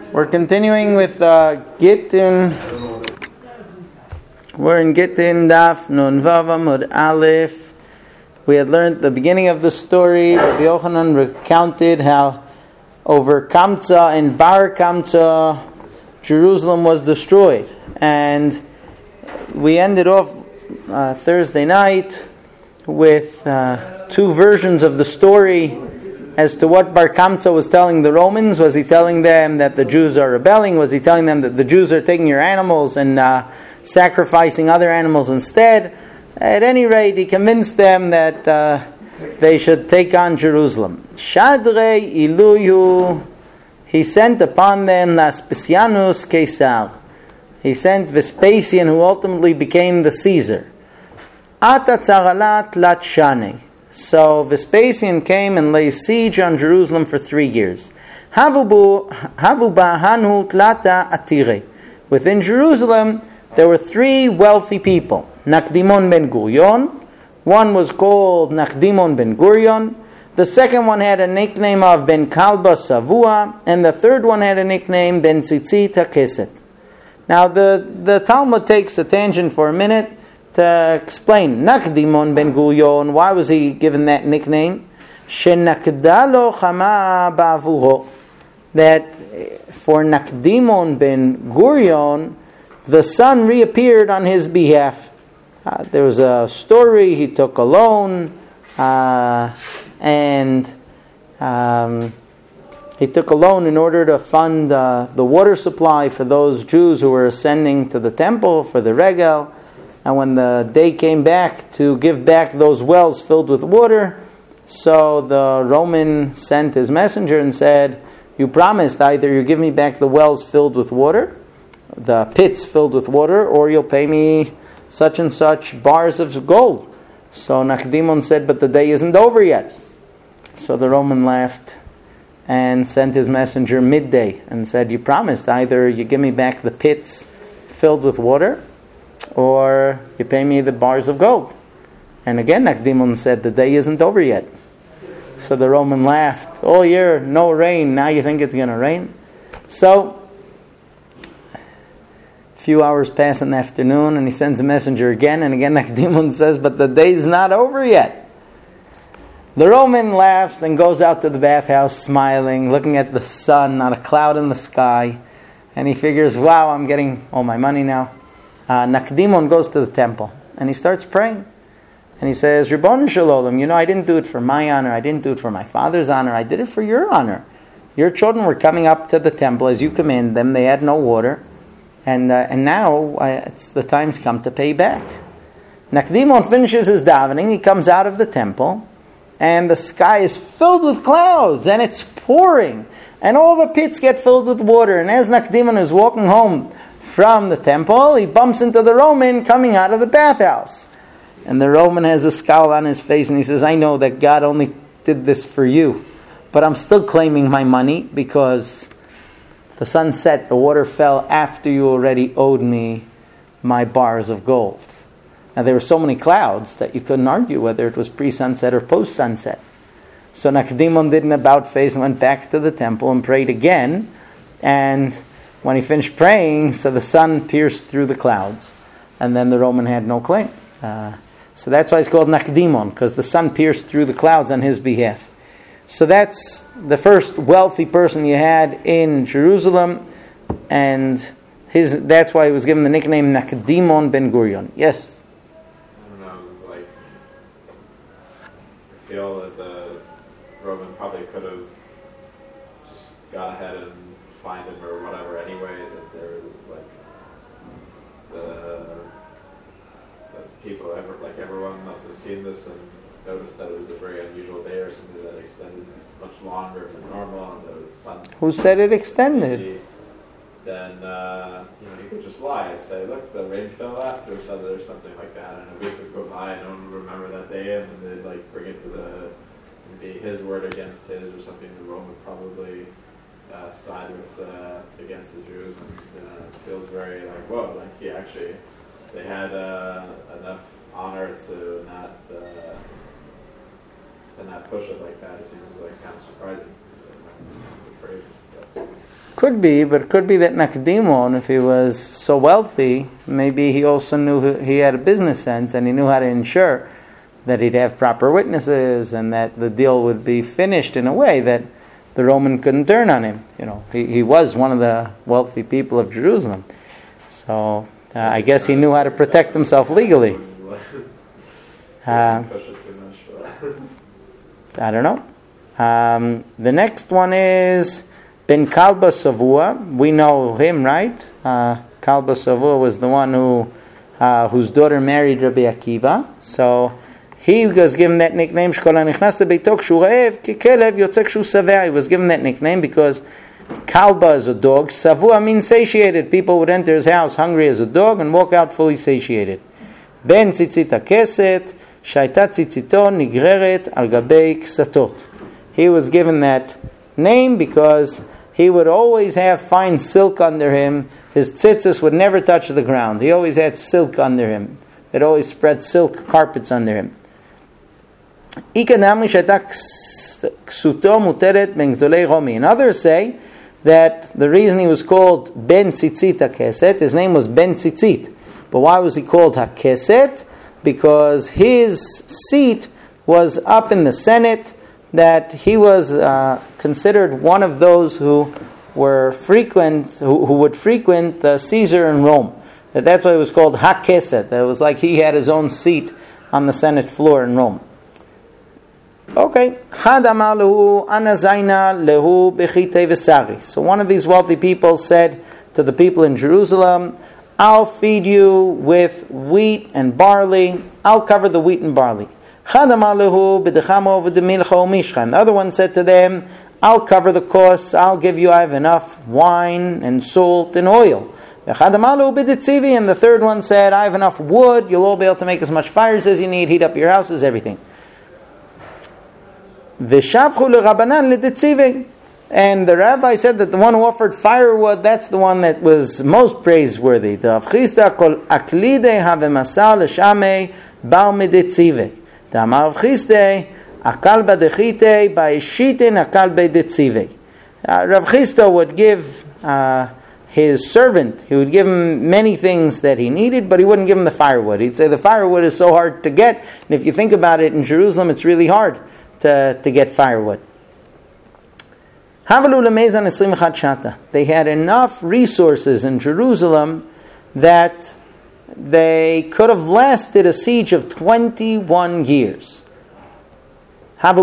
We're continuing with Gittin. We're in Gittin Daf Nun Vav Amud Aleph. We had learned the beginning of the story. Rabbi Yochanan recounted how over Kamsa and Bar Kamsa, Jerusalem was destroyed, and we ended off Thursday night with two versions of the story as to what Bar Kamsa was telling the Romans. Was he telling them that the Jews are rebelling? Was he telling them that the Jews are taking your animals and sacrificing other animals instead? At any rate, he convinced them that they should take on Jerusalem. Shadre iluyu, he sent upon them Vespasianus Caesar. He sent Vespasian, who ultimately became the Caesar. Ata tzaralat lat shane. So Vespasian came and laid siege on Jerusalem for 3 years. Havu ba'hanu tlata atire. Within Jerusalem, there were 3 wealthy people. Nakdimon ben Gurion. One was called Nakdimon ben Gurion. The second one had a nickname of Ben Kalba Savua. And the third one had a nickname Ben Tzitzit HaKeset. Now the Talmud takes a tangent for a minute to explain Nakdimon ben Gurion. Why was he given that nickname? Shenakdalo chama ba'avuro. That for Nakdimon ben Gurion, the sun reappeared on his behalf. There was a story, he took a loan, he took a loan in order to fund the water supply for those Jews who were ascending to the temple for the regel. And when the day came back to give back those wells filled with water, so the Roman sent his messenger and said, you promised either you give me back the wells filled with water, the pits filled with water, or you'll pay me such and such bars of gold. So Nakdimon said, but the day isn't over yet. So the Roman laughed and sent his messenger midday and said, you promised either you give me back the pits filled with water, or you pay me the bars of gold. And again Nakdimon said, the day isn't over yet. So the Roman laughed, all year no rain, now you think it's going to rain? So a few hours pass in the afternoon, and he sends a messenger again, and again Nakdimon says, but the day's not over yet. The Roman laughs and goes out to the bathhouse smiling, looking at the sun, not a cloud in the sky, and he figures, wow, I'm getting all my money now. Nakdimon goes to the temple and he starts praying, and he says, Ribbon Shalom, I didn't do it for my honor, I didn't do it for my father's honor, I did it for your honor. Your children were coming up to the temple as you commanded them, they had no water, and now it's the time's come to pay back. Nakdimon finishes his davening, he comes out of the temple, and the sky is filled with clouds, and it's pouring, and all the pits get filled with water, and as Nakdimon is walking home from the temple, he bumps into the Roman coming out of the bathhouse. And the Roman has a scowl on his face, and he says, I know that God only did this for you, but I'm still claiming my money because the sun set, the water fell after you already owed me my bars of gold. Now there were so many clouds that you couldn't argue whether it was pre-sunset or post-sunset. So Nakdimon did an about face and went back to the temple and prayed again, and when he finished praying, so the sun pierced through the clouds, and then the Roman had no claim. So that's why it's called Nakdimon, because the sun pierced through the clouds on his behalf. So that's the first wealthy person you had in Jerusalem, and that's why he was given the nickname Nakdimon ben Gurion. Yes? I don't know, I feel that the Roman probably could have just got ahead and find him or whatever anyway, that there was the people everyone must have seen this and noticed that it was a very unusual day or something that extended much longer than normal, and the sun. Who said it extended? Then you could just lie and say, look, the rain fell after, so there's something like that, and a week would go by and no one would remember that day, and then they'd bring it to be his word against his or something. The Rome would probably side with against the Jews, and it feels very whoa, they had enough honor to not push it like that. It seems kind of surprising to me, the phrase and stuff. Could be, but it could be that Nakdimon, if he was so wealthy, maybe he also knew he had a business sense and he knew how to ensure that he'd have proper witnesses and that the deal would be finished in a way that the Roman couldn't turn on him. He was one of the wealthy people of Jerusalem. So I guess he knew how to protect himself legally. I don't know. The next one is Ben Kalba Savua. We know him, right? Kalba Savua was the one whose daughter married Rabbi Akiva. So he was given that nickname. He was given that nickname because Kalba is a dog. Savua means satiated. People would enter his house hungry as a dog and walk out fully satiated. Ben Tzitzit Keset, Shaita Tzitzito Nigreret Al Gabei Ksatot. He was given that name because he would always have fine silk under him. His tzitzis would never touch the ground. He always had silk under him. It always spread silk carpets under him. And others say that the reason he was called Ben Tzitzit HaKeset, his name was Ben Tzitzit. But why was he called HaKeset? Because his seat was up in the Senate, that he was considered one of those who would frequent the Caesar in Rome. That's why it was called HaKeset. That was like he had his own seat on the Senate floor in Rome. Okay. So one of these wealthy people said to the people in Jerusalem, I'll feed you with wheat and barley. I'll cover the wheat and barley. The other one said to them, I'll cover the costs. I have enough wine and salt and oil. And the third one said, I have enough wood. You'll all be able to make as much fires as you need, heat up your houses, everything. And the rabbi said that the one who offered firewood, that's the one that was most praiseworthy. The Rav Chisda would give his servant, he would give him many things that he needed, but he wouldn't give him the firewood. He'd say the firewood is so hard to get, and if you think about it, in Jerusalem it's really hard to get firewood. They had enough resources in Jerusalem that they could have lasted a siege of 21 years. But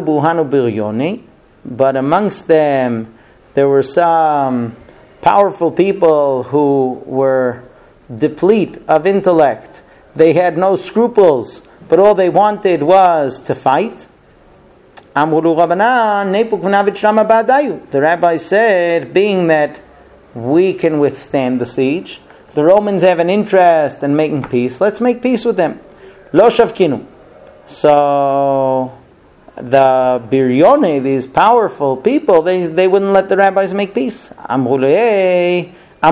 amongst them, there were some powerful people who were deplete of intellect. They had no scruples, but all they wanted was to fight. The rabbi said, being that we can withstand the siege, the Romans have an interest in making peace, let's make peace with them. Lo shavkinu. So the Biryone, these powerful people, they wouldn't let the rabbis make peace. So the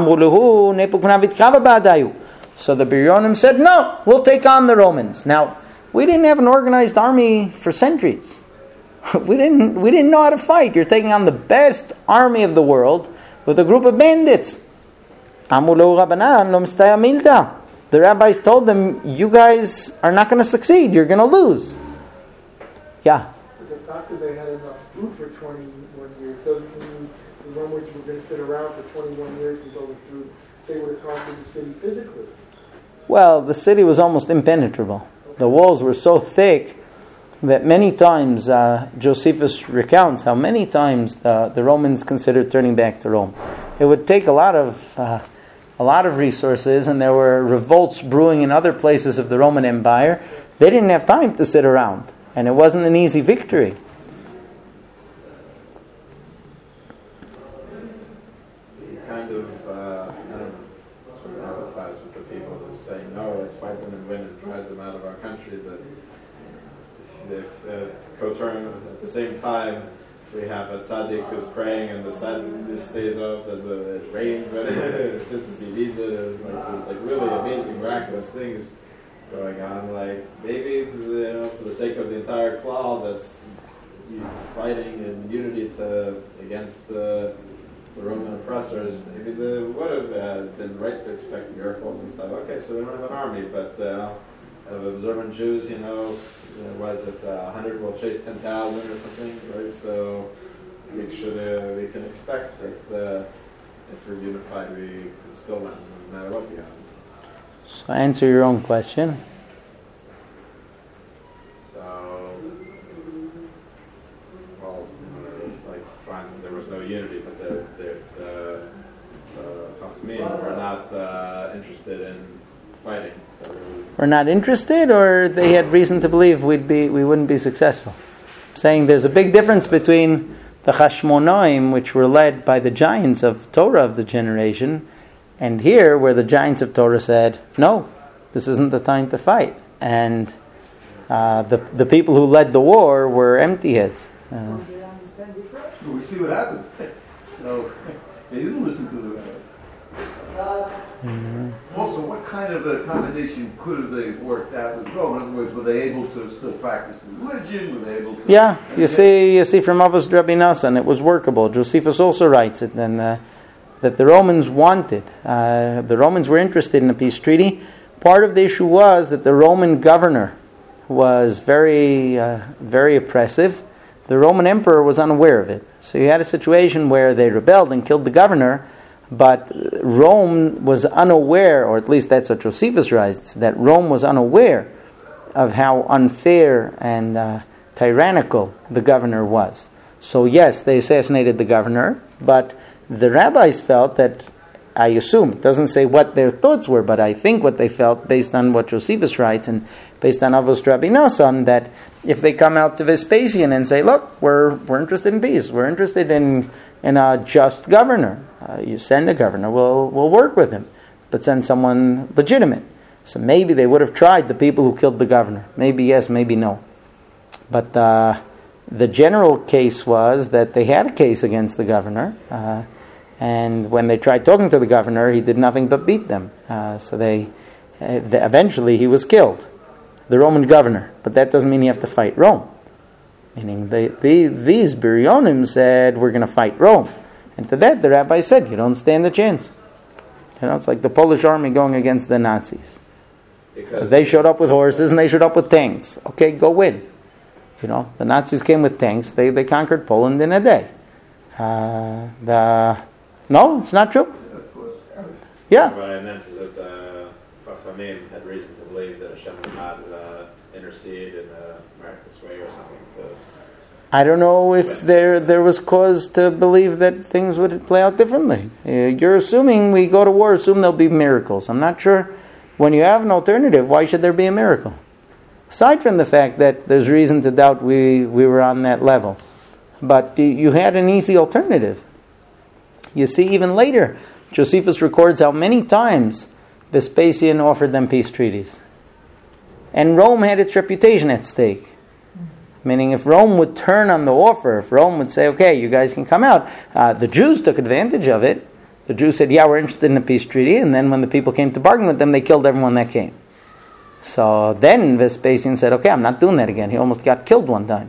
Biryonim said, no, we'll take on the Romans. Now, we didn't have an organized army for centuries. We didn't know how to fight. You're taking on the best army of the world with a group of bandits. The rabbis told them, you guys are not going to succeed. You're going to lose. Yeah. But the fact that they had enough food for 21 years doesn't mean the Romans were going to sit around for 21 years until the food. They would have conquered the city physically. Well, the city was almost impenetrable. The walls were so thick that many times, Josephus recounts how many times the Romans considered turning back to Rome. It would take a lot of resources, and there were revolts brewing in other places of the Roman Empire. They didn't have time to sit around, and it wasn't an easy victory. He kind of, sort of empathize with the people who say, no, let's fight them and win and drive them out of our country, but if Kotorim, at the same time, we have a tzaddik who's praying and the sun stays up and it rains, but it's just as he needs it. There's like really amazing, miraculous things going on. Like maybe for the sake of the entire klal, that's fighting in unity against the the Roman oppressors, maybe they would have been right to expect miracles and stuff. Okay, so we don't have an army, but of observant Jews, was it 100 will chase 10,000 or something, right? So make sure that we can expect that if we're unified, we can still win, no matter what the odds. So answer your own question. Finds that there was no unity, but the Chachamim were not interested in fighting. So We're not interested, or they had reason to believe we wouldn't be successful. I'm saying there's a big difference between the Hashmonaim, which were led by the giants of Torah of the generation, and here where the giants of Torah said, no, this isn't the time to fight. And the people who led the war were empty heads. We see what happened. So they didn't listen to the Also, what kind of a combination could have they worked out with Rome? In other words, were they able to still practice the religion? Were they able to? Yeah, you see from Avos Rabbi Nassan, it was workable. Josephus also writes it, and that the Romans wanted. The Romans were interested in a peace treaty. Part of the issue was that the Roman governor was very, very oppressive. The Roman emperor was unaware of it. So you had a situation where they rebelled and killed the governor, but Rome was unaware, or at least that's what Josephus writes, that Rome was unaware of how unfair and tyrannical the governor was. So yes, they assassinated the governor, but the rabbis felt that, I assume, it doesn't say what their thoughts were, but I think what they felt, based on what Josephus writes and based on Avos Rabbi Nassan, that if they come out to Vespasian and say, look, we're interested in peace, we're interested in a just governor, you send a governor, we'll work with him, but send someone legitimate. So maybe they would have tried the people who killed the governor. Maybe yes, maybe no. But the general case was that they had a case against the governor, and when they tried talking to the governor, he did nothing but beat them. So eventually he was killed, the Roman governor. But that doesn't mean you have to fight Rome. Meaning these Biryonim said, we're going to fight Rome. And to that the rabbi said, you don't stand a chance. It's like the Polish army going against the Nazis. Because they showed up with horses and they showed up with tanks. Okay, go win. The Nazis came with tanks. They conquered Poland in a day. No, it's not true. Yeah. What I meant is that the Chachamim had reason to believe that Hashem would not intercede in a miraculous way or something. I don't know if there was cause to believe that things would play out differently. You're assuming we go to war, assume there'll be miracles. I'm not sure. When you have an alternative, why should there be a miracle? Aside from the fact that there's reason to doubt we were on that level. But you had an easy alternative. You see, even later, Josephus records how many times Vespasian offered them peace treaties. And Rome had its reputation at stake. Meaning, if Rome would turn on the offer, if Rome would say, okay, you guys can come out, the Jews took advantage of it. The Jews said, yeah, we're interested in a peace treaty. And then when the people came to bargain with them, they killed everyone that came. So then Vespasian said, okay, I'm not doing that again. He almost got killed one time.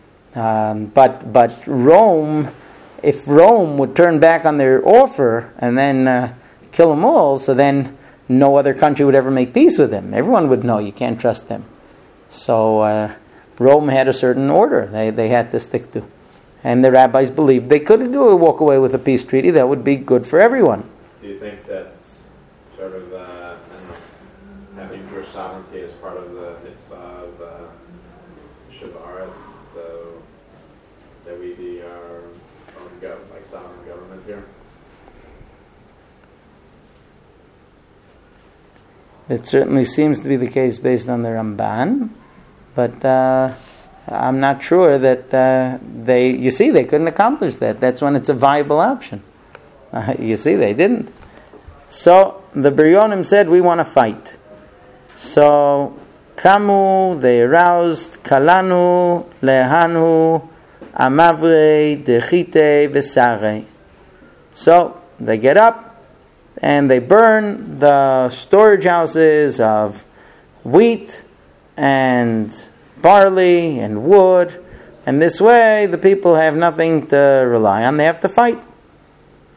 But Rome, if Rome would turn back on their offer and then kill them all, so then no other country would ever make peace with them. Everyone would know you can't trust them. So Rome had a certain order they had to stick to. And the rabbis believed they could walk away with a peace treaty that would be good for everyone. Do you think that sort of having Jewish sovereignty as part of the mitzvah of Shabbat, that we be our own sovereign government here? It certainly seems to be the case based on the Ramban, but I'm not sure that they couldn't accomplish that. That's when it's a viable option. You see, they didn't. So the Biryonim said, we want to fight. So Kamu, they aroused, Kalanu, Lehanu, Amavre, Dechite, Vesare. So they get up and they burn the storage houses of wheat and barley and wood, and this way the people have nothing to rely on. They have to fight.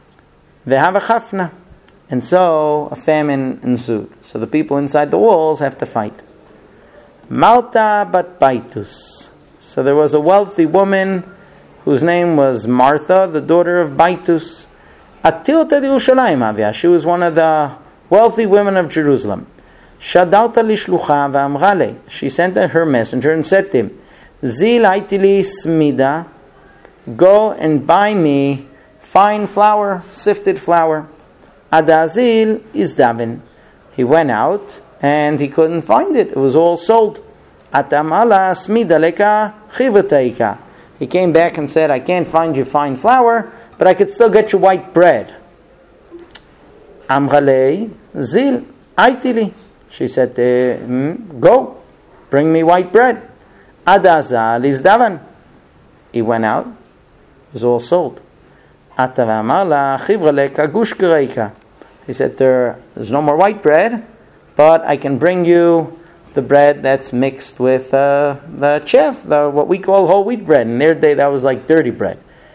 V'hava chafna. And so a famine ensued. So the people inside the walls have to fight. Malta bat Baitus. So there was a wealthy woman whose name was Martha, the daughter of Baitus. Atilta Yerushalayim havia. She was one of the wealthy women of Jerusalem. Shadalta lishlucha v'amrale. She sent her messenger and said to him, Zil aitili smida. Go and buy me fine flour, sifted flour. Adazil is Davin. He went out and he couldn't find it. It was all sold. Atamala smida leka chivataika. He came back and said, I can't find you fine flour, but I could still get you white bread. Amrale zil aitili. She said, go, bring me white bread. Adazal is Davan. He went out. It was all sold. He said, there's no more white bread, but I can bring you the bread that's mixed with the chef, what we call whole wheat bread. In their day, that was like dirty bread.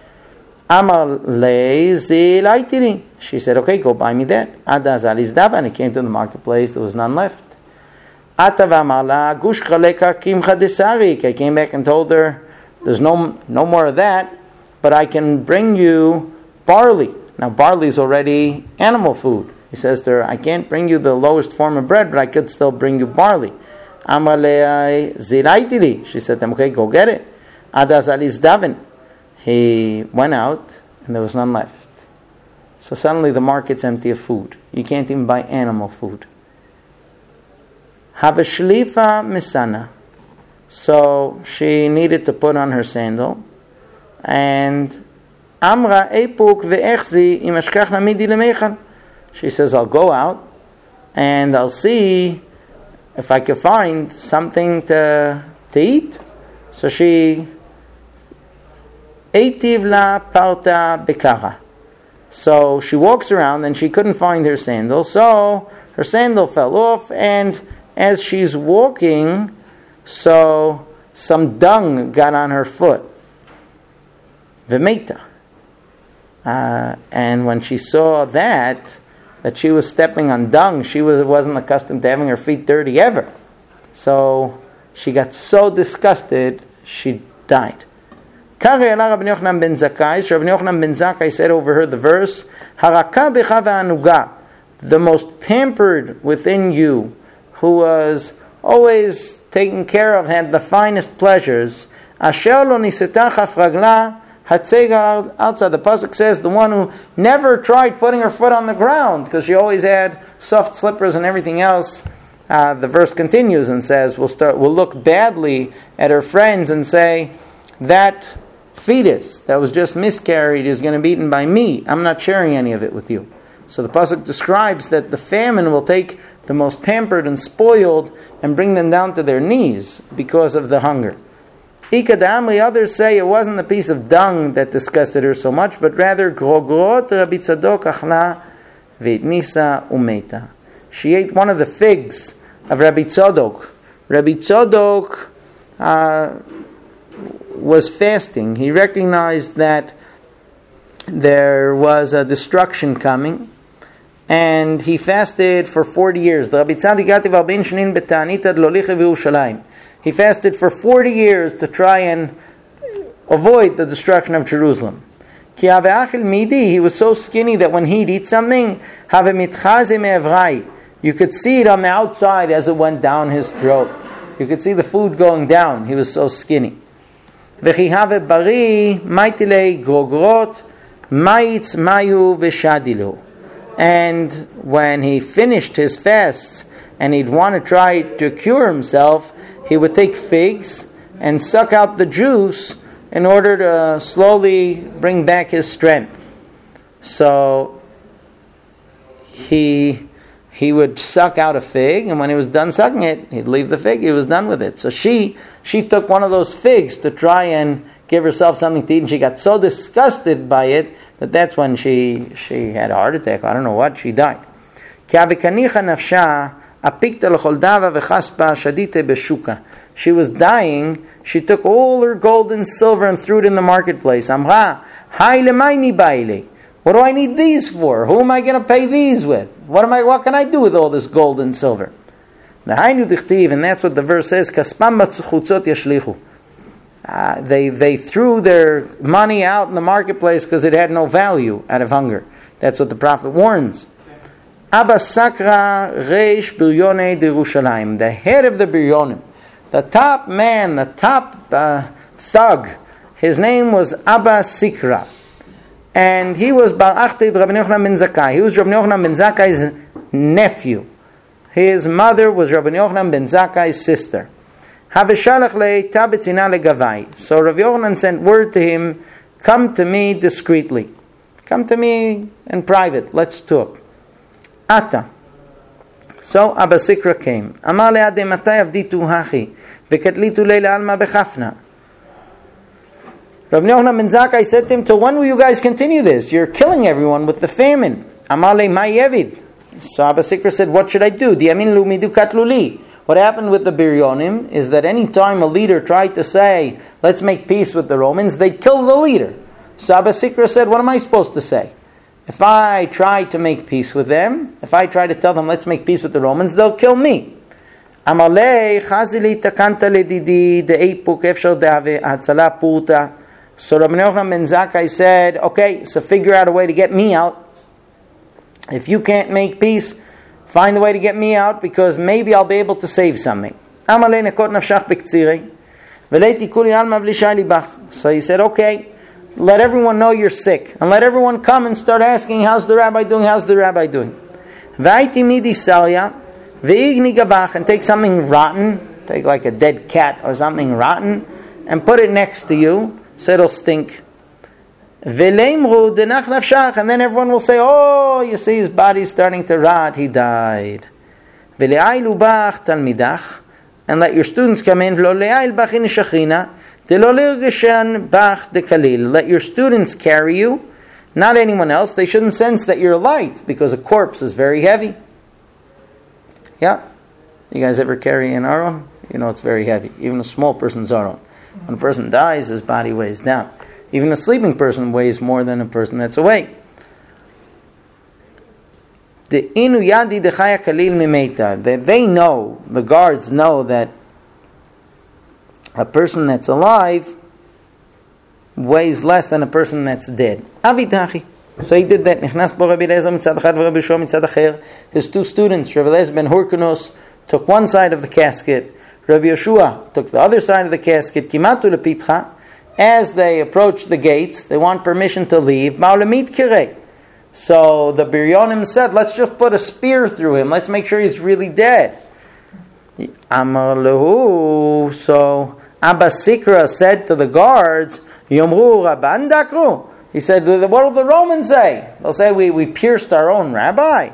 She said, okay, go buy me that. He came to the marketplace, there was none left. I came back and told her, there's no more of that, but I can bring you barley. Now barley is already animal food. He says to her, I can't bring you the lowest form of bread, but I could still bring you barley. She said to him, okay, go get it. He went out and there was none left. So suddenly the market's empty of food. You can't even buy animal food. Havashlifa misana. So she needed to put on her sandal. And Amra epuk ve'echzi imashkach namidi lemechal. She says, I'll go out and I'll see if I can find something to eat. So she Eitiv la parta bekara. So she walks around and she couldn't find her sandal. So her sandal fell off, and as she's walking, so some dung got on her foot. V'meita. And when she saw that she was stepping on dung, she wasn't accustomed to having her feet dirty ever. So she got so disgusted, she died. Rabbi Yochanan ben Zakkai said over her the verse, Haraka becha ve'anuga, the most pampered within you, who was always taken care of, had the finest pleasures. Asher lo niseta chaf ragla hatzega outside. The pasuk says the one who never tried putting her foot on the ground because she always had soft slippers and everything else. The verse continues and says we'll look badly at her friends and say that fetus that was just miscarried is going to be eaten by me. I'm not sharing any of it with you. So the pasuk describes that the famine will take the most pampered and spoiled and bring them down to their knees because of the hunger. Ikadamli, others say it wasn't the piece of dung that disgusted her so much, but rather grogrot Rabbi Tzadok achla ve'itnisa umeta. She ate one of the figs of Rabbi Tzadok. Rabbi Tzadok was fasting. He recognized that there was a destruction coming, and he fasted for 40 years. He fasted for 40 years to try and avoid the destruction of Jerusalem. He was so skinny that when he'd eat something, you could see it on the outside as it went down his throat. You could see the food going down. He was so skinny. And when he finished his fasts and he'd want to try to cure himself, he would take figs and suck out the juice in order to slowly bring back his strength. So he would suck out a fig, and when he was done sucking it, he'd leave the fig. He was done with it. So she took one of those figs to try and give herself something to eat, and she got so disgusted by it that that's when she had a heart attack. I don't know what. She died. She was dying. She took all her gold and silver and threw it in the marketplace. What do I need these for? Who am I going to pay these with? What can I do with all this gold and silver? And that's what the verse says, Kaspam b'chutzot yashlichu. They threw their money out in the marketplace because it had no value out of hunger. That's what the prophet warns. Abba Sakra Reish Biryonei Yerushalayim, the head of the Biryonim, the top man, the top thug. His name was Abba Sikra, and he was Bar Achtid Rabbi Yochanan ben Zakkai. He was Rabbi Yochanan ben Zakkai's nephew. His mother was Rabbi Yochanan ben Zakkai's sister. So Rabbi Yochanan sent word to him, come to me discreetly. Come to me in private. Let's talk. Ata. So Abba Sikra came. Amar le'adeh matai avditu hachi v'katlitu leila alma bechafna. Rabbi Yochanan ben Zakkai said to him, till when will you guys continue this? You're killing everyone with the famine. Amar le ma yevid. So Abba Sikra said, what should I do? Diyamin lu midu katlu li. What happened with the Biryonim is that any time a leader tried to say, let's make peace with the Romans, they'd kill the leader. So Abba Sikra said, what am I supposed to say? If I try to make peace with them, if I try to tell them, let's make peace with the Romans, they'll kill me. Amalei chazili takanta ledidi de'epuk efshar de'ave hatzala purta. So Rabbi Yochanan ben Zakkai said, okay, so figure out a way to get me out. If you can't make peace, find a way to get me out, because maybe I'll be able to save something. So he said, okay, let everyone know you're sick, and let everyone come and start asking, how's the rabbi doing, how's the rabbi doing? And take something rotten, take like a dead cat or something rotten, and put it next to you, so it'll stink. And then everyone will say, oh, you see his body's starting to rot, he died. And let your students come in. Let your students carry you, not anyone else. They shouldn't sense that you're light, because a corpse is very heavy. Yeah? You guys ever carry an aron? You know it's very heavy. Even a small person's aron. When a person dies, his body weighs down. Even a sleeping person weighs more than a person that's awake. They know, the guards know that a person that's alive weighs less than a person that's dead. So he did that. His two students, Rabbi Eliezer ben Hurkanus, took one side of the casket. Rabbi Yeshua took the other side of the casket. Kimatu lepitcha. As they approach the gates, they want permission to leave. So the Biryonim said, let's just put a spear through him. Let's make sure he's really dead. Amar lehu. So Abba Sikra said to the guards, Yomru Rabban dakru. He said, what will the Romans say? They'll say, we pierced our own rabbi.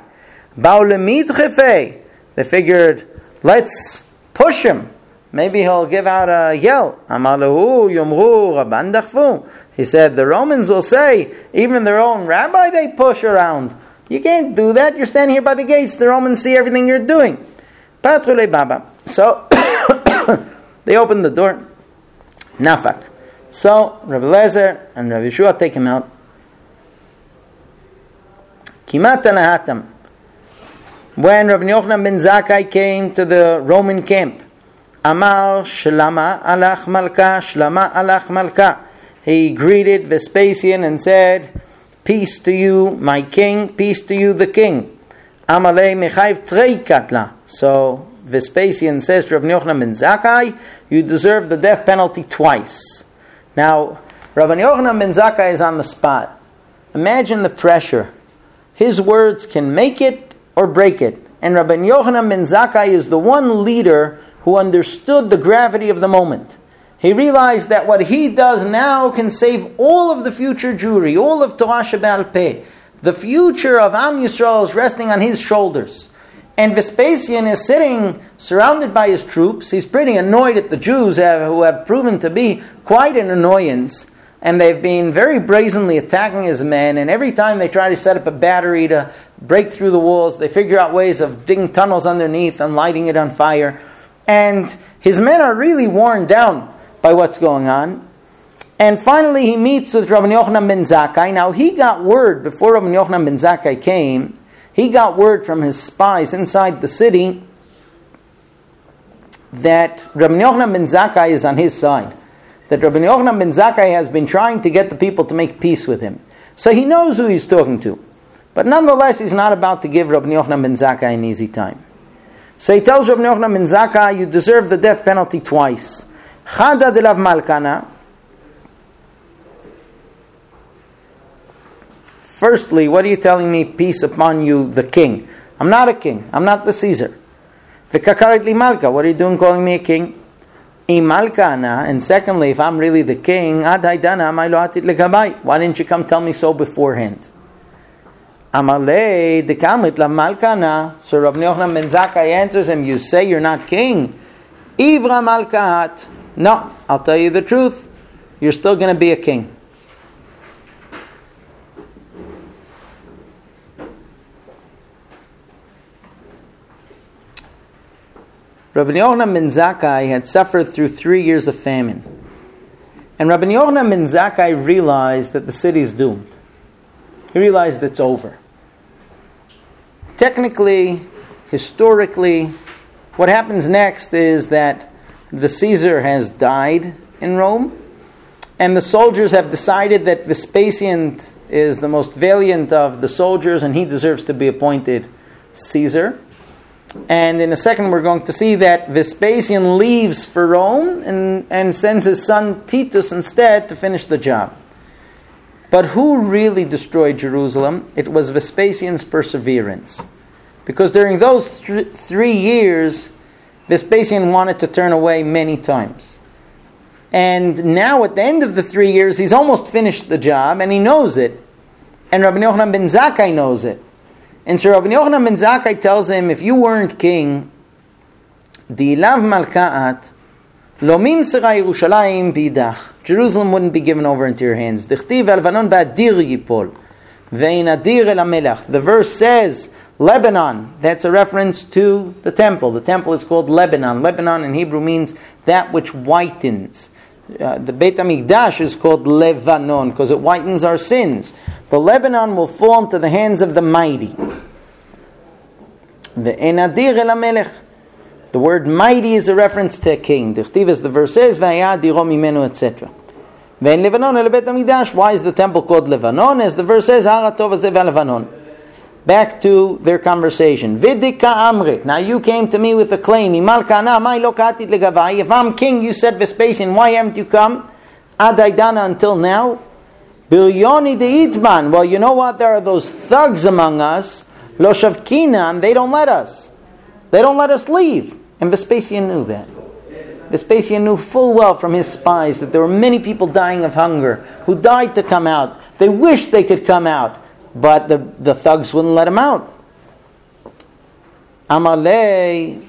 They figured, let's push him. Maybe he'll give out a yell. He said, the Romans will say, even their own rabbi they push around. You can't do that. You're standing here by the gates. The Romans see everything you're doing. So, they open the door. Nafak. So, Rabbi Eliezer and Rabbi Yeshua take him out. Kimat alahatam. When Rabbi Yochanan ben Zakkai came to the Roman camp, Amar Shlama alach malka, Shlama alach malka. He greeted Vespasian and said, peace to you, my king, peace to you, the king. Amalei mechayv trei katla. So Vespasian says to Rabbi Yochanan ben Zakkai, you deserve the death penalty twice. Now, Rabbi Yochanan ben Zakkai is on the spot. Imagine the pressure. His words can make it or break it. And Rabbi Yochanan ben Zakkai is the one leader who understood the gravity of the moment. He realized that what he does now can save all of the future Jewry, all of Torah Shebe'al Peh. The future of Am Yisrael is resting on his shoulders. And Vespasian is sitting surrounded by his troops. He's pretty annoyed at the Jews who have proven to be quite an annoyance. And they've been very brazenly attacking his men. And every time they try to set up a battery to break through the walls, they figure out ways of digging tunnels underneath and lighting it on fire. And his men are really worn down by what's going on. And finally he meets with Rabbi Yochanan ben Zakkai. Now he got word, before Rabbi Yochanan ben Zakkai came, he got word from his spies inside the city that Rabbi Yochanan ben Zakkai is on his side. That Rabbi Yochanan ben Zakkai has been trying to get the people to make peace with him. So he knows who he's talking to. But nonetheless, he's not about to give Rabbi Yochanan ben Zakkai an easy time. So he tells Rabbi Yochanan ben Zakkai, you deserve the death penalty twice. Chada delav malkana. Firstly, what are you telling me? Peace upon you, the king. I'm not a king. I'm not the Caesar. V'kakarit li malka. What are you doing calling me a king? And secondly, if I'm really the king, why didn't you come tell me so beforehand? So Rabbi Yochanan ben Zakkai answers him, you say you're not king? Ivra malkahat. No, I'll tell you the truth. You're still going to be a king. Rabbi Yochanan ben Zakkai had suffered through 3 years of famine. And Rabbi Yochanan ben Zakkai realized that the city is doomed. He realized it's over. Technically, historically, what happens next is that the Caesar has died in Rome, and the soldiers have decided that Vespasian is the most valiant of the soldiers, and he deserves to be appointed Caesar. And in a second we're going to see that Vespasian leaves for Rome and sends his son Titus instead to finish the job. But who really destroyed Jerusalem? It was Vespasian's perseverance. Because during those 3 years, Vespasian wanted to turn away many times. And now at the end of the 3 years, he's almost finished the job, and he knows it. And Rabbi Yochanan ben Zakkai knows it. And so Rabbi Yochanan ben Zakkai tells him, if you weren't king, Dilav malka'at, lo mimsera Yerushalayim bidach. Jerusalem wouldn't be given over into your hands. Dichtiv elvanon ba'adir yipol, ve'in adir el hamelach. The verse says, Lebanon. That's a reference to the temple. The temple is called Lebanon. Lebanon in Hebrew means that which whitens. The Beit HaMikdash is called Levanon because it whitens our sins. But Lebanon will fall into the hands of the mighty. The Enadir el HaMelech. The word mighty is a reference to a king. Dichtiv, as the verse says, V'aya diro mimenu, etc. Ve'en Levanon el Beit HaMikdash. Why is the temple called Levanon? As the verse says, Hara tov hazeh ve'Levanon. Back to their conversation. Vidika amrit. Now you came to me with a claim. If I'm king, you said Vespasian, why haven't you come? Adaidana until now. Bilyoni de itman. Well, you know what? There are those thugs among us. Lo shavkinan. They don't let us. They don't let us leave. And Vespasian knew that. Vespasian knew full well from his spies that there were many people dying of hunger who died to come out. They wished they could come out. But the thugs wouldn't let him out. Amalei.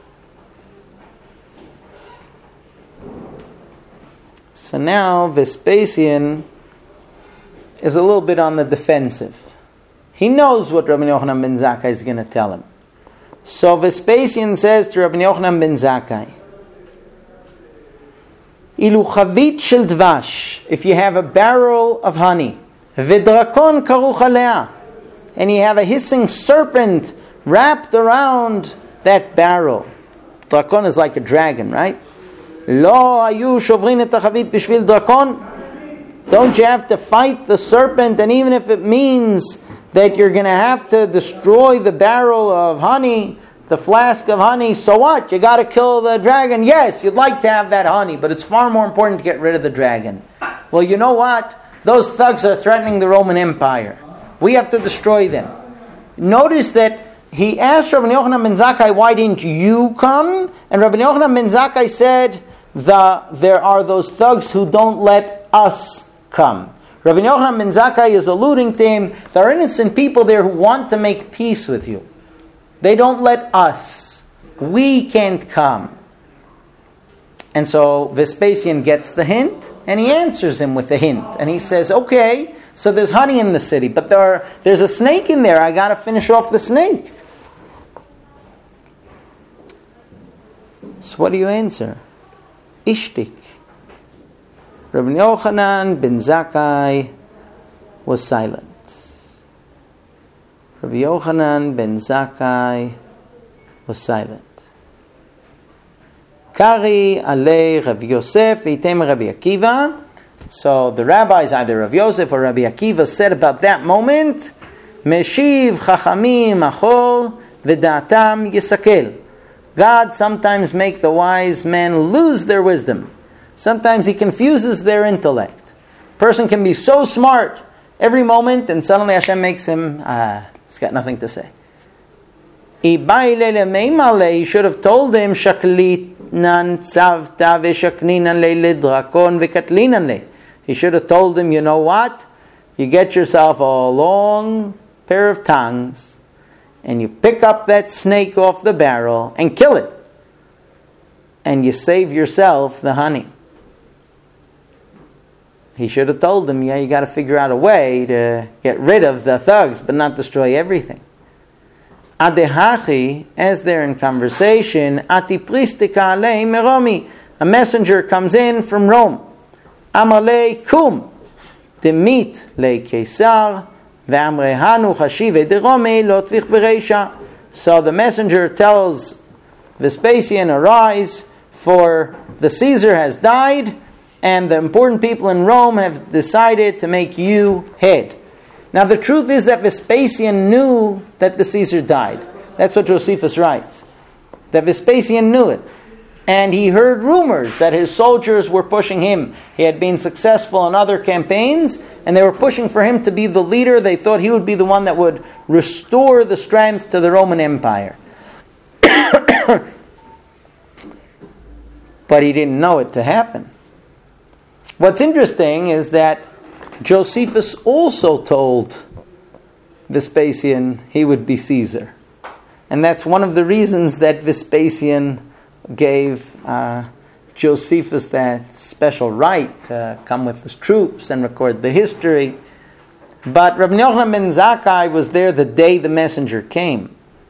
So now Vespasian is a little bit on the defensive. He knows what Rabbi Yochanan ben Zakkai is going to tell him. So Vespasian says to Rabbi Yochanan ben Zakkai, Ilu chavit shel dvash. If you have a barrel of honey, Vidrakon karuch alea, and you have a hissing serpent wrapped around that barrel. Drakon is like a dragon, right? Lo ayu shovrin et hachavit bishvil drakon. Don't you have to fight the serpent? And even if it means that you're going to have to destroy the barrel of honey, the flask of honey, so what? You got to kill the dragon. Yes, you'd like to have that honey, but it's far more important to get rid of the dragon. Well, you know what? Those thugs are threatening the Roman Empire. We have to destroy them. Notice that he asked Rabbi Yochanan ben Zakkai, why didn't you come? And Rabbi Yochanan ben Zakkai said, there are those thugs who don't let us come. Rabbi Yochanan ben Zakkai is alluding to him, there are innocent people there who want to make peace with you. They don't let us. We can't come. And so Vespasian gets the hint, and he answers him with a hint. And he says, okay, so there's honey in the city, but there's a snake in there. I got to finish off the snake. So what do you answer? Ishtik. Rabbi Yochanan ben Zakkai was silent. Rabbi Yochanan ben Zakkai was silent. Kari alei Rabbi Yosef v'item Rabbi Akiva. So the rabbis, either Rav Yosef or Rabbi Akiva, said about that moment, Meshiv chachamim achol v'da'atam yisakel. God sometimes makes the wise men lose their wisdom. Sometimes He confuses their intellect. A person can be so smart every moment, and suddenly Hashem makes him, he's got nothing to say. He should have told him, he should have told him, you know what? You get yourself a long pair of tongues, and you pick up that snake off the barrel and kill it. And you save yourself the honey. He should have told him, you got to figure out a way to get rid of the thugs, but not destroy everything. Adehachi, as they're in conversation, Ati pristika alei meromi. A messenger comes in from Rome. Amalei kum. Demit le Kesar. Ve'amrehanu chashive de Romi lo tvich bereisha. So the messenger tells Vespasian, arise, for the Caesar has died, and the important people in Rome have decided to make you head. Now the truth is that Vespasian knew that the Caesar died. That's what Josephus writes. That Vespasian knew it. And he heard rumors that his soldiers were pushing him. He had been successful in other campaigns, and they were pushing for him to be the leader. They thought he would be the one that would restore the strength to the Roman Empire. But he didn't know it to happen. What's interesting is that Josephus also told Vespasian he would be Caesar. And that's one of the reasons that Vespasian gave Josephus that special right to come with his troops and record the history. But Rabbi Yochanan ben Zakkai was there the day the messenger came.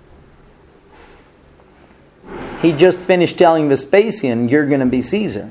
He just finished telling Vespasian, you're going to be Caesar.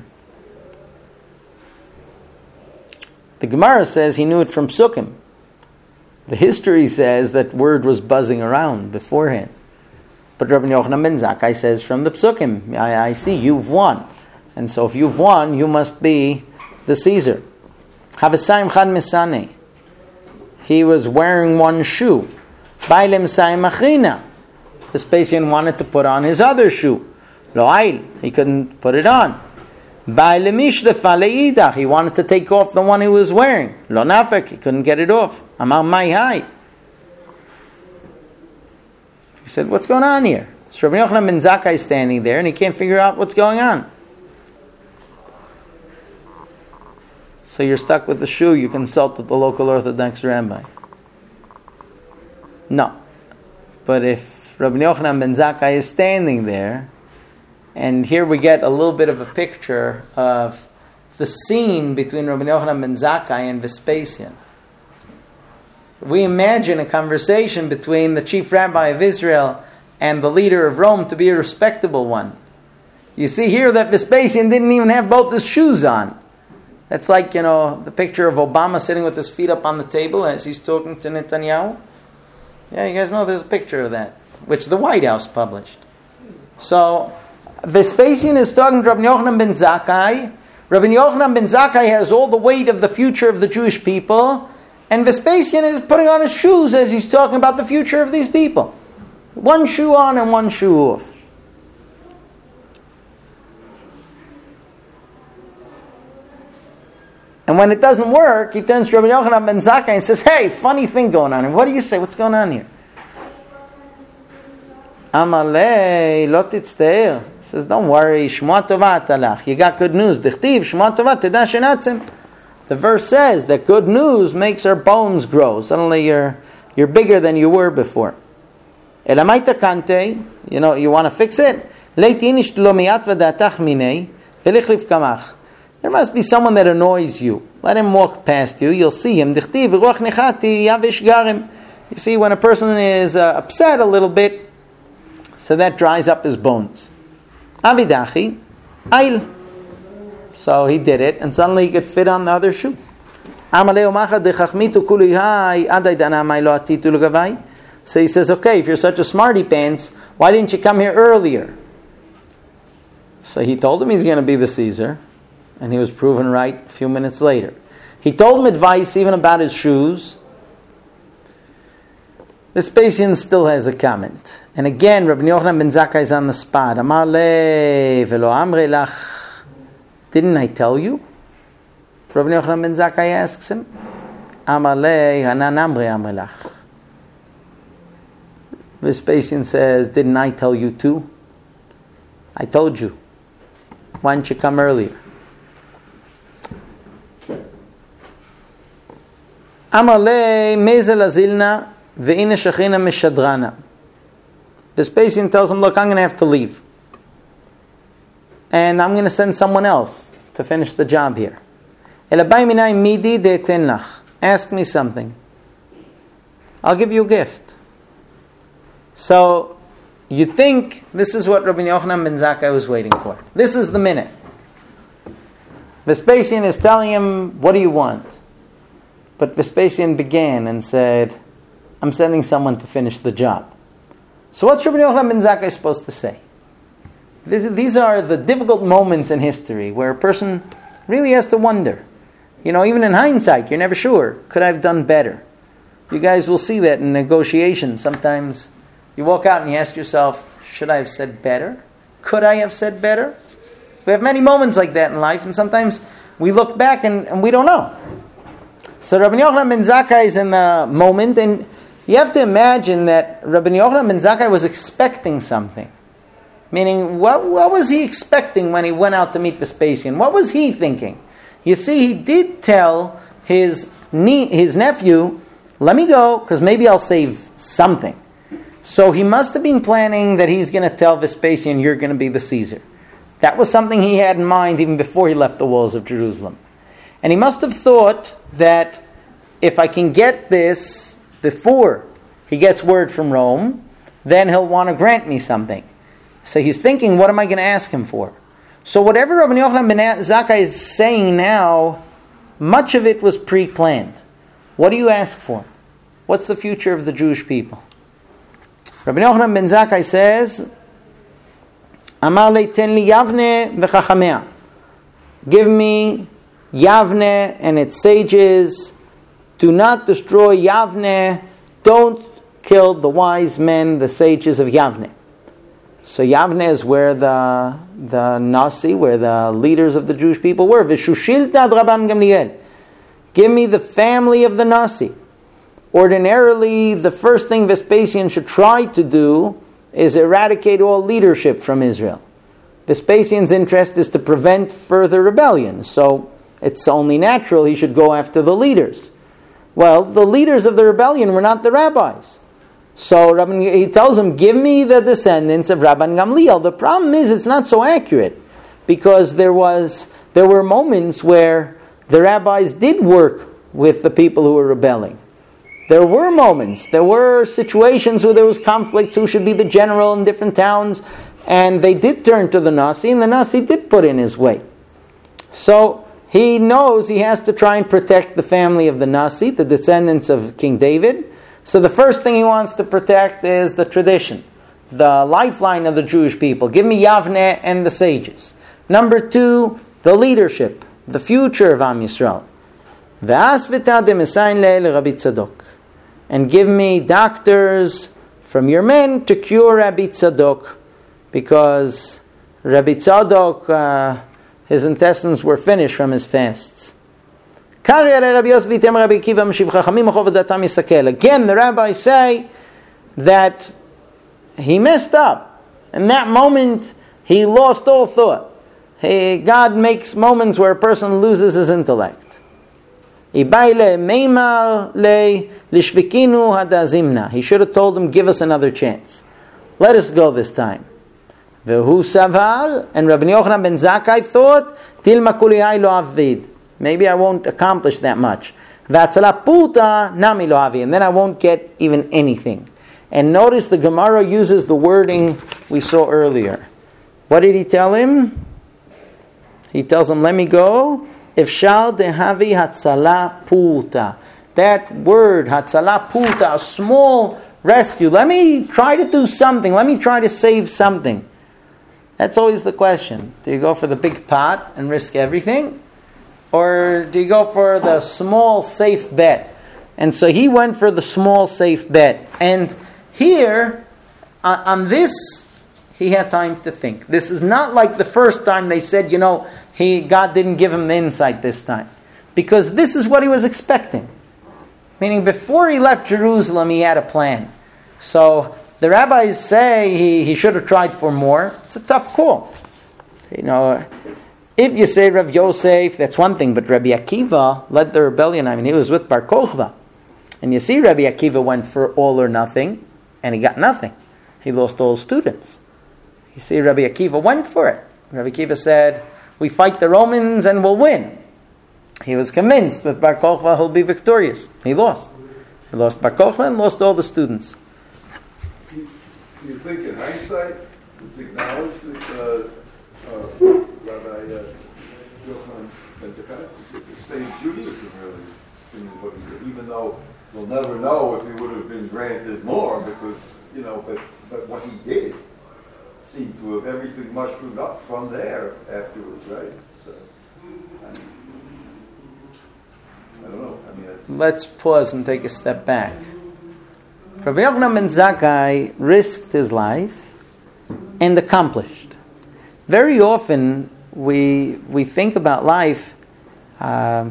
The Gemara says he knew it from Psukim. The history says that word was buzzing around beforehand. But Rabbi Yochanan ben Zakkai says from the Psukim, I see you've won. And so if you've won, you must be the Caesar. Havasayim chad misane. He was wearing one shoe. Bailim sayim achina. Vespasian wanted to put on his other shoe. Lo ail. He couldn't put it on. He wanted to take off the one he was wearing. Lo nafek, he couldn't get it off. Amar mai hai. He said, what's going on here? So Rabbi Yochanan ben Zakkai is standing there and he can't figure out what's going on. So you're stuck with the shoe, you consult with the local Orthodox rabbi. No. But if Rabbi Yochanan ben Zakkai is standing there, and here we get a little bit of a picture of the scene between Rabbi Yochanan ben Zakkai and Vespasian. We imagine a conversation between the chief rabbi of Israel and the leader of Rome to be a respectable one. You see here that Vespasian didn't even have both his shoes on. That's like, the picture of Obama sitting with his feet up on the table as he's talking to Netanyahu. Yeah, you guys know there's a picture of that, which the White House published. So Vespasian is talking to Rabbi Yochanan ben Zakkai. Rabbi Yochanan ben Zakkai has all the weight of the future of the Jewish people, and Vespasian is putting on his shoes as he's talking about the future of these people. One shoe on and one shoe off. And when it doesn't work, he turns to Rabbi Yochanan ben Zakkai and says, hey, funny thing going on here. What do you say? What's going on here? Amalei, lo titzteir. He says, don't worry, Shmua Tova talach. You got good news. Dichtiv, Shmua Tova teda shenatzim. The verse says that good news makes our bones grow. Suddenly you're bigger than you were before. Elamaita kante, you want to fix it? Leitinish lo miyat v'datach minei, velichlif kamach. There must be someone that annoys you. Let him walk past you. You'll see him. Dichtiv, ruach nechati, yavish garim. You see, when a person is upset a little bit, so that dries up his bones. Avidachi, ail. So he did it, and suddenly he could fit on the other shoe. So he says, okay, if you're such a smarty pants, why didn't you come here earlier? So he told him he's going to be the Caesar, and he was proven right a few minutes later. He told him advice even about his shoes. Vespasian still has a comment. And again, Rabbi Yochanan ben Zakkai is on the spot. Amar le velo amre lach. Didn't I tell you? Rabbi Yochanan ben Zakkai asks him. Amar le hanan amre amre lach. Vespasian says, didn't I tell you too? I told you. Why didn't you come earlier? Amar le mezel azilna ve'ine shachina mishadrana. Vespasian tells him, look, I'm going to have to leave. And I'm going to send someone else to finish the job here. Ask me something. I'll give you a gift. So, you think this is what Rabbi Yochanan ben Zakkai was waiting for. This is the minute. Vespasian is telling him, what do you want? But Vespasian began and said, I'm sending someone to finish the job. So what's Rabbi Yochanan ben Zakkai supposed to say? These are the difficult moments in history where a person really has to wonder. Even in hindsight, you're never sure. Could I have done better? You guys will see that in negotiations. Sometimes you walk out and you ask yourself, should I have said better? Could I have said better? We have many moments like that in life, and sometimes we look back and we don't know. So Rabbi Yochanan ben Zakkai is in the moment, and you have to imagine that Rabbi Yochanan ben Zakkai was expecting something. Meaning, what was he expecting when he went out to meet Vespasian? What was he thinking? You see, he did tell his nephew, let me go, because maybe I'll save something. So he must have been planning that he's going to tell Vespasian, you're going to be the Caesar. That was something he had in mind even before he left the walls of Jerusalem. And he must have thought that if I can get this before he gets word from Rome, then he'll want to grant me something. So he's thinking, what am I going to ask him for? So whatever Rabbi Yochanan ben Zakkai is saying now, much of it was pre-planned. What do you ask for? What's the future of the Jewish people? Rabbi Yochanan ben Zakkai says, Amar le ten li Yavne v'chachamea. Give me Yavne and its sages. Do not destroy Yavne. Don't kill the wise men, the sages of Yavne. So Yavne is where the Nasi, where the leaders of the Jewish people were. V'shushilta ad Rabban Gamliel. Give me the family of the Nasi. Ordinarily, the first thing Vespasian should try to do is eradicate all leadership from Israel. Vespasian's interest is to prevent further rebellion, so it's only natural he should go after the leaders. Well, the leaders of the rebellion were not the rabbis. So he tells them, give me the descendants of Rabban Gamliel. The problem is it's not so accurate, because there were moments where the rabbis did work with the people who were rebelling. There were moments, there were situations where there was conflicts, who should be the general in different towns, and they did turn to the Nasi, and the Nasi did put in his way. So he knows he has to try and protect the family of the Nasi, the descendants of King David. So the first thing he wants to protect is the tradition, the lifeline of the Jewish people. Give me Yavne and the sages. Number 2, the leadership, the future of Am Yisrael. Ve'asvita de mesayin le Rabbi Tzadok. And give me doctors from your men to cure Rabbi Tzadok, because Rabbi Tzadok, his intestines were finished from his fasts. Again, the rabbis say that he messed up. In that moment, he lost all thought. God makes moments where a person loses his intellect. He should have told him, give us another chance. Let us go this time. And Rabbi Yochanan ben Zakkai thought, maybe I won't accomplish that much. And then I won't get even anything. And notice the Gemara uses the wording we saw earlier. What did he tell him? He tells him, let me go. If shal dehavi hatzala puta. That word, hatzala puta, a small rescue. Let me try to do something. Let me try to save something. That's always the question. Do you go for the big pot and risk everything? Or do you go for the small, safe bet? And so he went for the small, safe bet. And here, on this, he had time to think. This is not like the first time they said, God didn't give him the insight this time. Because this is what he was expecting. Meaning, before he left Jerusalem, he had a plan. So, the rabbis say he should have tried for more. It's a tough call. If you say Rav Yosef, that's one thing, but Rabbi Akiva led the rebellion. He was with Bar Kochva. And you see Rabbi Akiva went for all or nothing, and he got nothing. He lost all his students. You see Rabbi Akiva went for it. Rabbi Akiva said, we fight the Romans and we'll win. He was convinced with Bar Kochva he'll be victorious. He lost. He lost Bar Kochva and lost all the students. Do you think in hindsight it's acknowledged that Rabbi Yochanan Ben Zakkai saved Judaism really, even though we'll never know if he would have been granted more because, but what he did seemed to have everything mushroomed up from there afterwards, right? So, I don't know. Let's pause and take a step back. Rabbi Yochanan Ben Zakkai risked his life and accomplished. Very often we think about life. I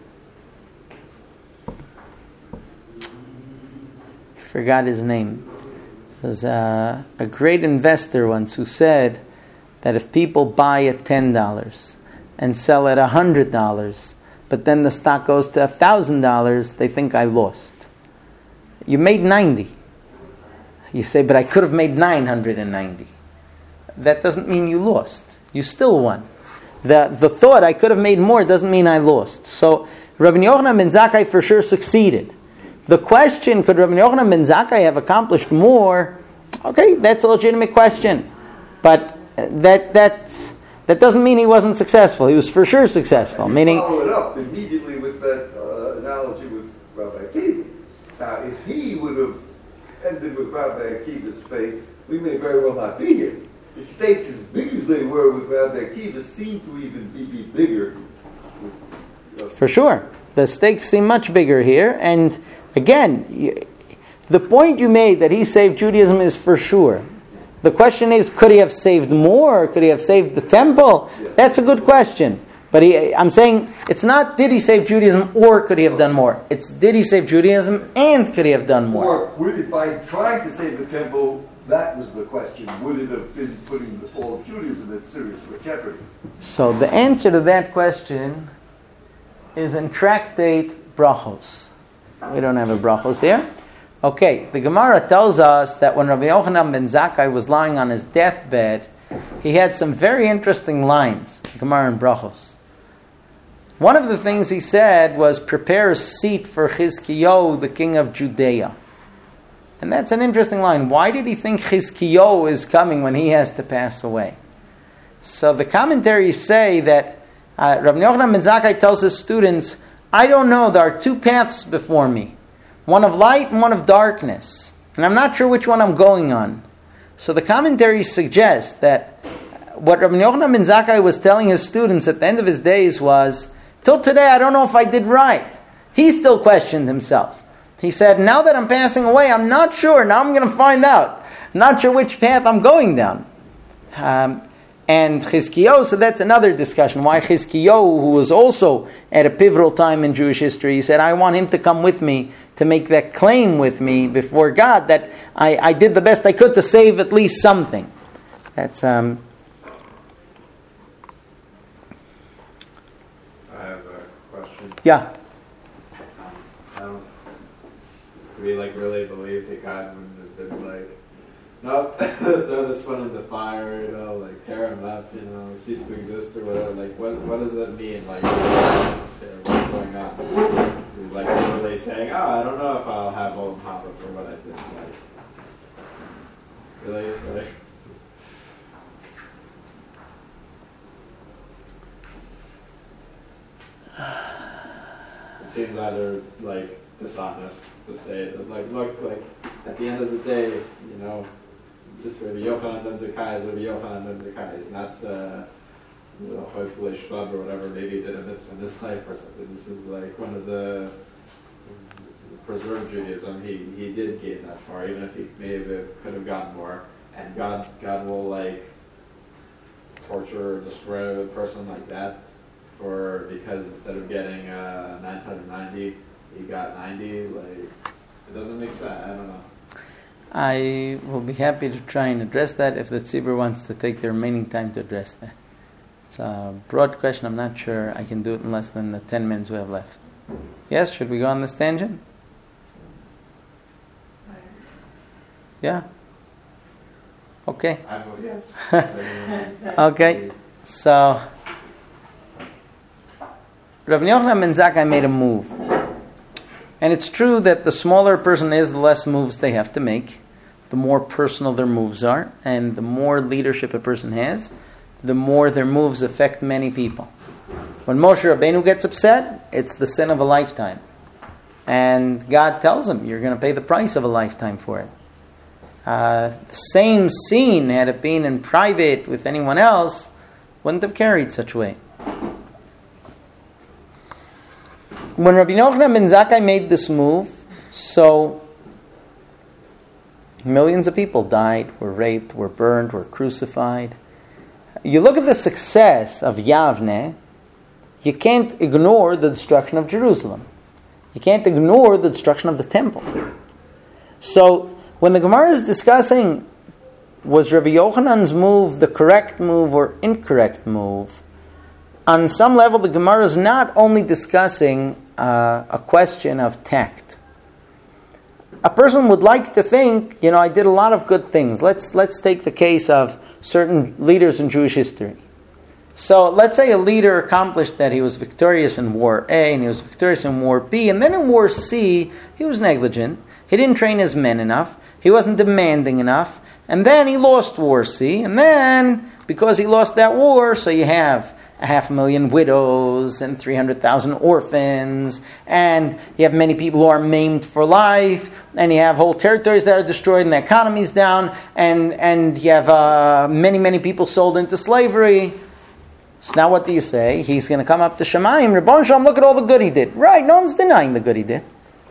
forgot his name. There's a great investor once who said that if people buy at $10 and sell at $100, but then the stock goes to $1,000, they think I lost. You made 90. You say, but I could have made 990. That doesn't mean you lost. You still won. The thought I could have made more doesn't mean I lost. So Rabbi Yochanan Ben Zakkai for sure succeeded. The question, could Rabbi Yochanan Ben Zakkai have accomplished more? Okay, that's a legitimate question. But that doesn't mean he wasn't successful. He was for sure successful. Meaning, follow it up immediately with that analogy with Rabbi Akiva. Now, if he would have ended with Rabbi Akiva's fate, we may very well not be here. The stakes, as big as they were with Rabbi Akiva, seem to even be bigger. For sure. The stakes seem much bigger here. And again, the point you made that he saved Judaism is for sure. The question is, could he have saved more? Could he have saved the temple? That's a good question. But I'm saying, it's not did he save Judaism or could he have done more. It's did he save Judaism and could he have done more. Or would it, by trying to save the temple, that was the question, would it have been putting the fall of Judaism at serious jeopardy? So the answer to that question is in Tractate Brachos. We don't have a Brachos here. Okay, the Gemara tells us that when Rabbi Yochanan Ben Zakkai was lying on his deathbed, he had some very interesting lines, Gemara in Brachos. One of the things he said was, prepare a seat for Chizkiyahu, the king of Judea. And that's an interesting line. Why did he think Chizkiyahu is coming when he has to pass away? So the commentaries say that Rabbi Yochanan Ben Zakkai tells his students, I don't know, there are two paths before me. One of light and one of darkness. And I'm not sure which one I'm going on. So the commentaries suggest that what Rabbi Yochanan Ben Zakkai was telling his students at the end of his days was, till today I don't know if I did right. He still questioned himself. He said, now that I'm passing away, I'm not sure. Now I'm going to find out. Not sure which path I'm going down. And Chizkiyahu, so that's another discussion. Why Chizkiyahu, who was also at a pivotal time in Jewish history, he said, I want him to come with me to make that claim with me before God that I did the best I could to save at least something. That's I have a question. Yeah. We really believe that God wouldn't have been like, no, throw this one in the fire, tear him up, cease to exist or whatever. What does that mean? What's going on? Literally saying, I don't know if I'll have Olam Haba for what I did. Really? seems either like dishonest to say that, like, look, like at the end of the day, you know, this Rabbi Yochanan ben Zakkai is Rabbi Yochanan ben Zakkai. He's not hopefully Shvab or whatever. Maybe he did a mitzvah in this life or something. This is like one of the preserved Judaism. He did gain that far, even if he could have gotten more. And God will like torture or destroy a person like that because instead of getting 990, he got 90. Like, it doesn't make sense. I don't know. I will be happy to try and address that if the Tzibur wants to take the remaining time to address that. It's a broad question. I'm not sure I can do it in less than the 10 minutes we have left. Yes, should we go on this tangent? Yeah? Okay. I vote yes. Okay. So, Rav Yochanan ben Zakkai made a move. And it's true that the smaller a person is, the less moves they have to make. The more personal their moves are. And the more leadership a person has, the more their moves affect many people. When Moshe Rabbeinu gets upset, it's the sin of a lifetime. And God tells him, you're going to pay the price of a lifetime for it. The same scene, had it been in private with anyone else, wouldn't have carried such weight. When Rabbi Yochanan ben Zakkai made this move, so millions of people died, were raped, were burned, were crucified. You look at the success of Yavne, you can't ignore the destruction of Jerusalem. You can't ignore the destruction of the temple. So, when the Gemara is discussing, was Rabbi Yochanan's move the correct move or incorrect move, on some level the Gemara is not only discussing a question of tact. A person would like to think, I did a lot of good things. Let's take the case of certain leaders in Jewish history. So let's say a leader accomplished that he was victorious in War A and he was victorious in War B, and then in War C he was negligent. He didn't train his men enough. He wasn't demanding enough. And then he lost War C. And then, because he lost that war, so you have 500,000 widows and 300,000 orphans, and you have many people who are maimed for life, and you have whole territories that are destroyed and the economy's down, and you have many people sold into slavery. So now what do you say? He's going to come up to Shemayim, Ribbon Shalom, look at all the good he did. Right, no one's denying the good he did.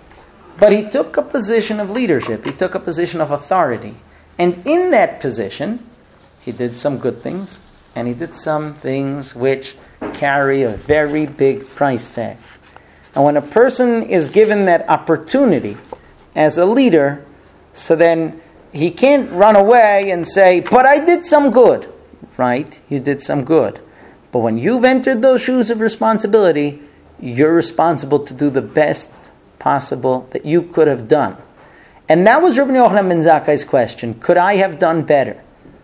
But he took a position of leadership. He took a position of authority. And in that position, he did some good things, and he did some things which carry a very big price tag. And when a person is given that opportunity as a leader, so then he can't run away and say, but I did some good. Right? You did some good. But when you've entered those shoes of responsibility, you're responsible to do the best possible that you could have done. And that was Rabbi Yochanan ben Zakkai's question. Could I have done better?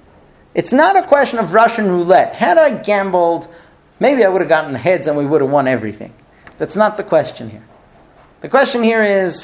It's not a question of Russian roulette. Had I gambled, maybe I would have gotten heads and we would have won everything. That's not the question here. The question here is,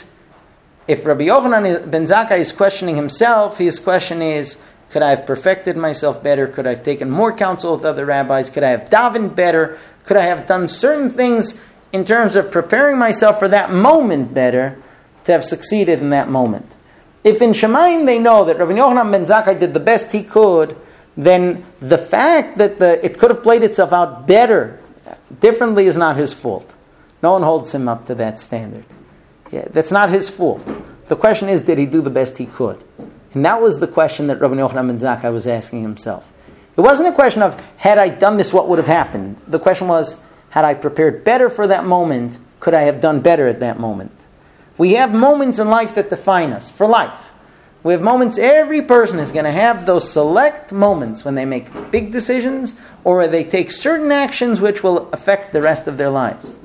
if Rabbi Yochanan ben Zakkai is questioning himself, his question is, could I have perfected myself better? Could I have taken more counsel with other rabbis? Could I have davened better? Could I have done certain things in terms of preparing myself for that moment better to have succeeded in that moment? If in Shemayim they know that Rabbi Yochanan ben Zakkai did the best he could, then the fact that it could have played itself out better, differently, is not his fault. No one holds him up to that standard. That's not his fault. The question is, did he do the best he could? And that was the question that Rabbi Yochanan ben Zakkai was asking himself. It wasn't a question of, had I done this, what would have happened? The question was, had I prepared better for that moment, could I have done better at that moment? We have moments in life that define us, for life. We have moments, every person is going to have those select moments when they make big decisions or where they take certain actions which will affect the rest of their lives.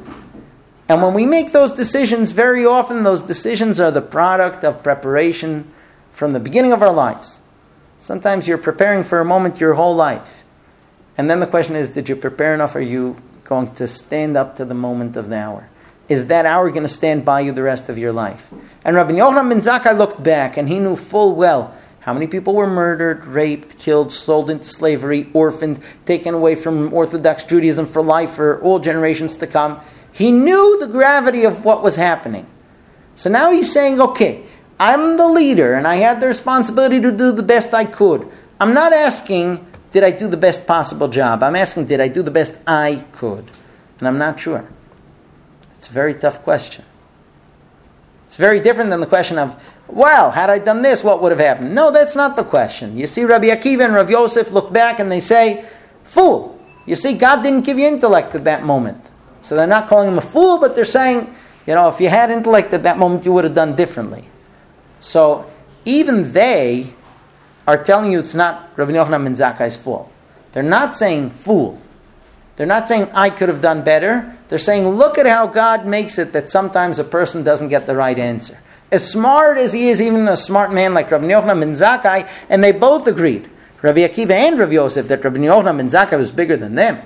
And when we make those decisions, very often those decisions are the product of preparation from the beginning of our lives. Sometimes you're preparing for a moment your whole life. And then the question is, did you prepare enough? Are you going to stand up to the moment of the hour? Is that hour going to stand by you the rest of your life? And Rabbi Yochanan ben Zakkai looked back and he knew full well how many people were murdered, raped, killed, sold into slavery, orphaned, taken away from Orthodox Judaism for life for all generations to come. He knew the gravity of what was happening. So now he's saying, okay, I'm the leader and I had the responsibility to do the best I could. I'm not asking, did I do the best possible job? I'm asking, did I do the best I could? And I'm not sure. It's a very tough question. It's very different than the question of, well, had I done this, what would have happened? No, that's not the question. You see, Rabbi Akiva and Rav Yosef look back and they say, fool. You see, God didn't give you intellect at that moment. So they're not calling him a fool, but they're saying, if you had intellect at that moment, you would have done differently. So even they are telling you it's not Rabbi Yochanan ben Zakkai's fault. They're not saying fool. They're not saying I could have done better. They're saying look at how God makes it that sometimes a person doesn't get the right answer. As smart as he is, even a smart man like Rabbi Yochanan ben Zakkai, and they both agreed, Rabbi Akiva and Rav Yosef, that Rabbi Yochanan ben Zakkai was bigger than them.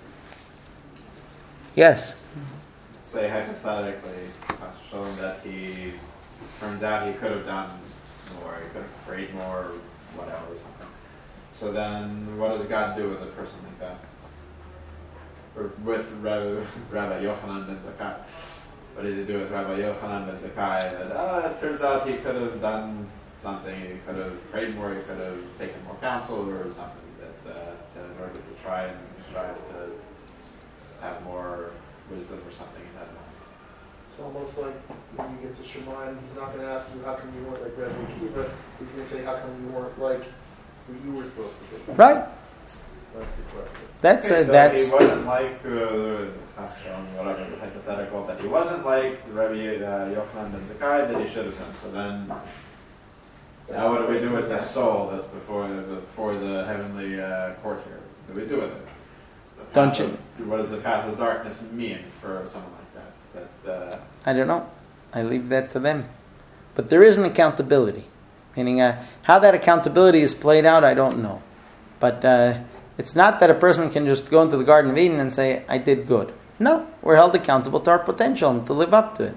Yes? Say hypothetically, showing that he turns out he could have done more, he could have prayed more, whatever, or something. So then, what does God do with a person like that? Or with Rabbi Yochanan ben Zakkai? What does he do with Rabbi Yochanan ben Zakkai? That it turns out he could have done something. He could have prayed more. He could have taken more counsel or something in order to try and strive to have more wisdom or something in that moment. It's almost like when you get to Shemaim, he's not going to ask you how come you weren't like Rabbi Akiva. He's going to say how come you weren't like who you were supposed to be. Right. That's the question. That's he wasn't like whatever the hypothetical that he wasn't like Rabbi Yochanan ben Zakkai that he should have done. So then, now what do we do with the soul that's before the heavenly court here? What do we do with it? Don't you? What does the path of darkness mean for someone like that? I don't know. I leave that to them. But there is an accountability. Meaning, how that accountability is played out, I don't know. But it's not that a person can just go into the Garden of Eden and say, I did good. No, we're held accountable to our potential and to live up to it.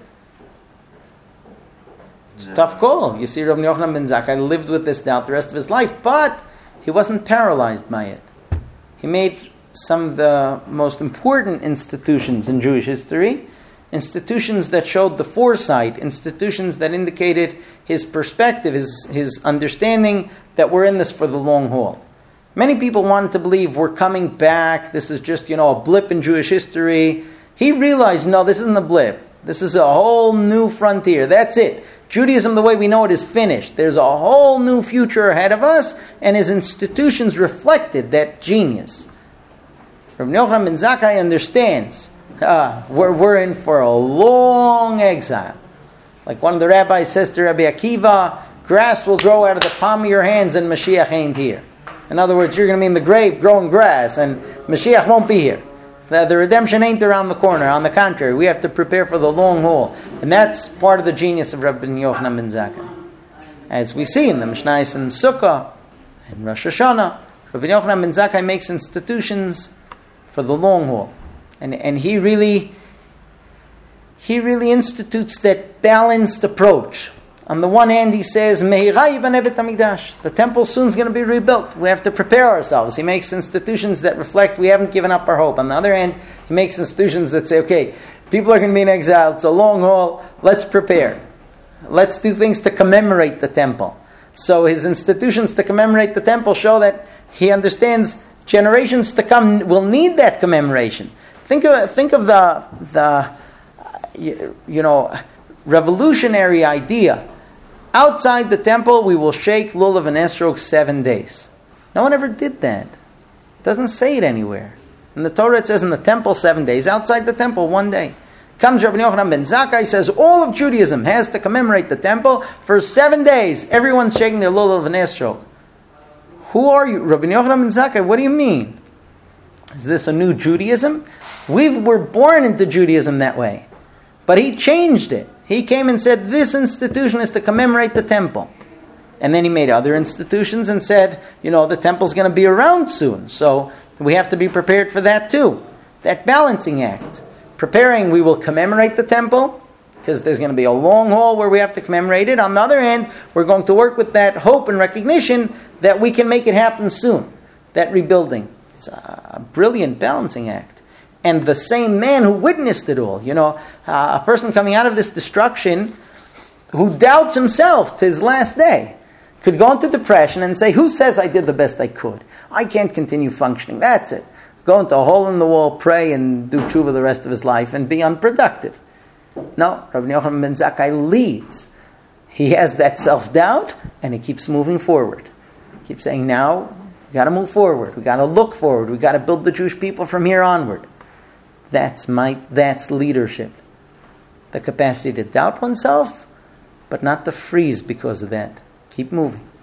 It's a tough call. You see, Rabbi Yochanan ben Zakkai lived with this doubt the rest of his life, but he wasn't paralyzed by it. He made some of the most important institutions in Jewish history, institutions that showed the foresight, institutions that indicated his perspective, his understanding that we're in this for the long haul. Many people wanted to believe we're coming back, this is just, a blip in Jewish history. He realized, no, this isn't a blip. This is a whole new frontier. That's it. Judaism, the way we know it, is finished. There's a whole new future ahead of us, and his institutions reflected that genius. Rabbi Yochanan ben Zakkai understands we're in for a long exile. Like one of the rabbis says to Rabbi Akiva, grass will grow out of the palm of your hands and Mashiach ain't here. In other words, you're going to be in the grave growing grass and Mashiach won't be here. The redemption ain't around the corner. On the contrary, we have to prepare for the long haul. And that's part of the genius of Rabbi Yochanan ben Zakkai. As we see in the Mishnayos and Sukkah and Rosh Hashanah, Rabbi Yochanan ben Zakkai makes institutions for the long haul. And he really institutes that balanced approach. On the one hand, he says, the temple soon is going to be rebuilt. We have to prepare ourselves. He makes institutions that reflect we haven't given up our hope. On the other hand, he makes institutions that say, okay, people are going to be in exile. It's a long haul. Let's prepare. Let's do things to commemorate the temple. So his institutions to commemorate the temple show that he understands generations to come will need that commemoration. Think of the revolutionary idea. Outside the temple, we will shake lulav and esrog 7 days. No one ever did that. It doesn't say it anywhere. In the Torah, it says in the temple 7 days. Outside the temple, 1 day. Comes Rabbi Yochanan ben Zakkai, says all of Judaism has to commemorate the temple for 7 days. Everyone's shaking their lulav and esrog. Who are you? Rabbi Yochanan ben Zakkai, what do you mean? Is this a new Judaism? We were born into Judaism that way. But he changed it. He came and said, this institution is to commemorate the temple. And then he made other institutions and said, the temple's going to be around soon. So we have to be prepared for that too. That balancing act. Preparing, we will commemorate the temple, because there's going to be a long haul where we have to commemorate it. On the other hand, we're going to work with that hope and recognition that we can make it happen soon. That rebuilding. It's a brilliant balancing act. And the same man who witnessed it all, a person coming out of this destruction who doubts himself to his last day, could go into depression and say, who says I did the best I could? I can't continue functioning. That's it. Go into a hole in the wall, pray, and do tshuva the rest of his life and be unproductive. No, Rabbi Yochanan ben Zakkai leads. He has that self-doubt and he keeps moving forward. He keeps saying, now, we got to move forward. We got to look forward. We got to build the Jewish people from here onward. That's leadership. The capacity to doubt oneself, but not to freeze because of that. Keep moving.